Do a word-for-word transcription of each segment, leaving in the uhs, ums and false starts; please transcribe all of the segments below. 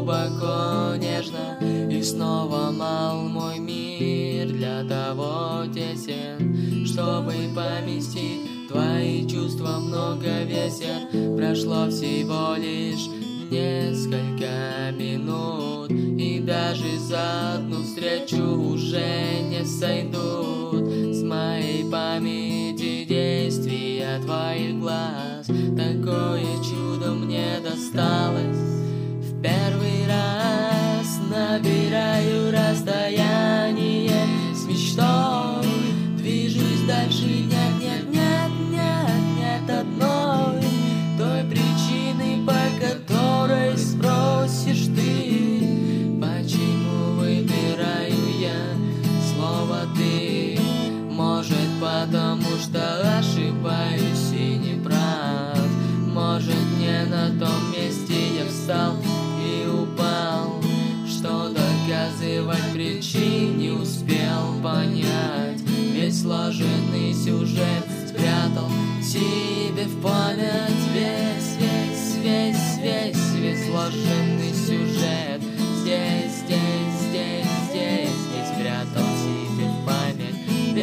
глубоко, нежно. И снова мал мой мир, для того тесен, чтобы поместить твои чувства, много весят. Прошло всего лишь несколько минут, и даже за одну встречу уже не сойдут с моей памяти действия твоих глаз. Такое чудо мне досталось в первый раз. Набираю расстояние с мечтой, движусь дальше, нет, нет, нет, нет, нет одной той причины, по которой спросишь ты, почему выбираю я слово ты. Может, потому что ошибаюсь и не прав. Может, не на том месте я встал и упал. Что доказывать причин не успел понять. Весь сложенный сюжет спрятал себе в память. Весь, весь, весь, весь, весь сложенный сюжет здесь, здесь, здесь, здесь, здесь спрятал себе в память.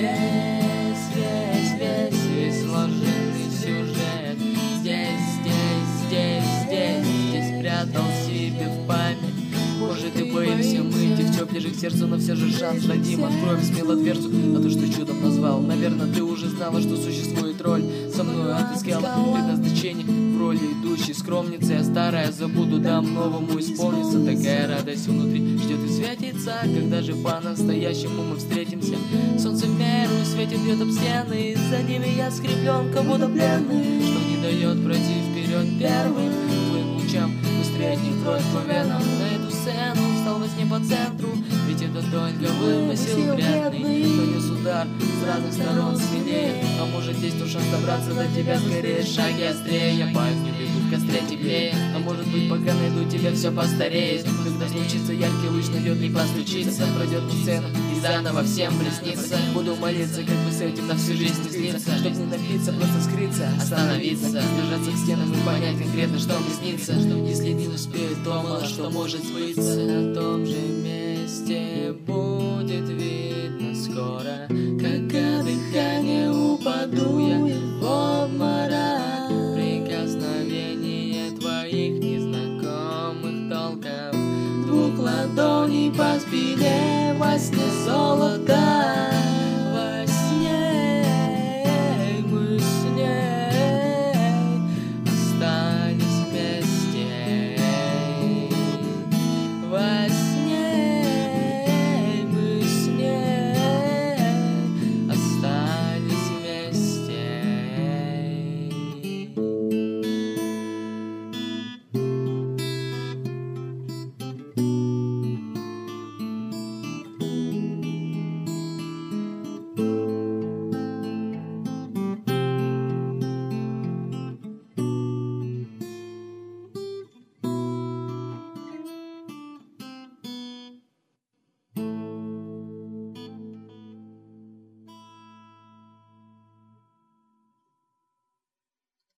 Весь, весь, весь, весь сложенный сюжет здесь, здесь, здесь, здесь, здесь спрятал себе в память. Может, и боимся мы тех ближе к сердцу, но все же шанс дадим. Откроем смело дверцу, а то, что чудом назвал. Наверное, ты уже знала, что существует роль. Со мной отыскала предназначение в роли идущей скромницы. Я старая забуду, дам новому исполниться. Такая радость внутри ждет и светится, когда же по-настоящему мы встретимся. Солнце в меру светит, бьет об стены, и за ними я скреплен, как будто пленный, что не дает пройти вперед первым твоим лучам. Быстрее не кровь по венам. На эту сцену встал во сне по центру, ведь это только вымысел вредный. Нанес удар с разных сторон смелее, а может есть то шанс добраться до тебя скорее. Шаги острее, я по огню бегу в костре теплее. А может быть, пока найду тебя, все постареет. Когда случится яркий луч, найдет ли постучиться, пройдет сцену и заново всем приснится. Буду молиться, как бы с этим на всю жизнь не слиться, чтоб не напиться, просто скрыться, остановиться, держаться к стенам и понять конкретно, что мне снится. Если не успею, то мало что может сбыться. На том же месте будет видно скоро, как от дыхания упаду я в обморок. Прикосновение твоих незнакомых толков, двух ладоней по спине во сне золота.